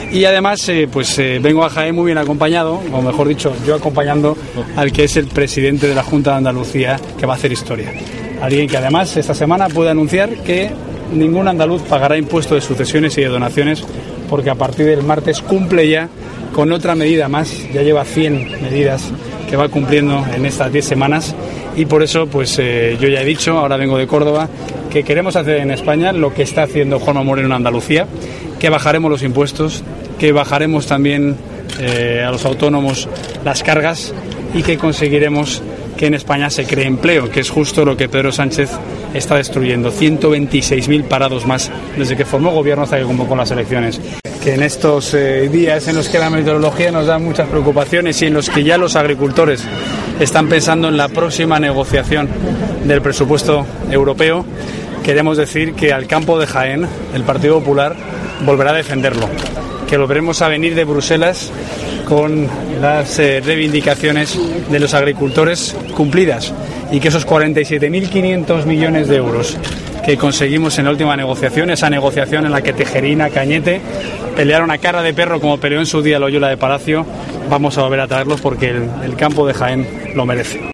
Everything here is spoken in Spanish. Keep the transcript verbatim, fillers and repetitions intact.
Y además eh, pues eh, vengo a Jaén muy bien acompañado, o mejor dicho, yo acompañando al que es el presidente de la Junta de Andalucía, que va a hacer historia. Alguien que además esta semana puede anunciar que ningún andaluz pagará impuesto de sucesiones y de donaciones, porque a partir del martes cumple ya con otra medida más, ya lleva cien medidas que va cumpliendo en estas diez semanas, y por eso pues eh, yo ya he dicho, ahora vengo de Córdoba, que queremos hacer en España lo que está haciendo Juanma Moreno en Andalucía, que bajaremos los impuestos, que bajaremos también eh, a los autónomos las cargas y que conseguiremos que en España se cree empleo, que es justo lo que Pedro Sánchez está destruyendo. ciento veintiséis mil parados más desde que formó gobierno hasta que convocó las elecciones. Que en estos eh, días en los que la meteorología nos da muchas preocupaciones y en los que ya los agricultores están pensando en la próxima negociación del presupuesto europeo, queremos decir que al campo de Jaén el Partido Popular volverá a defenderlo, que lo veremos a venir de Bruselas con las eh, reivindicaciones de los agricultores cumplidas, y que esos cuarenta y siete mil quinientos millones de euros que conseguimos en la última negociación, esa negociación en la que Tejerina, Cañete pelearon a cara de perro como peleó en su día Loyola de Palacio, vamos a volver a traerlos porque el, el campo de Jaén lo merece.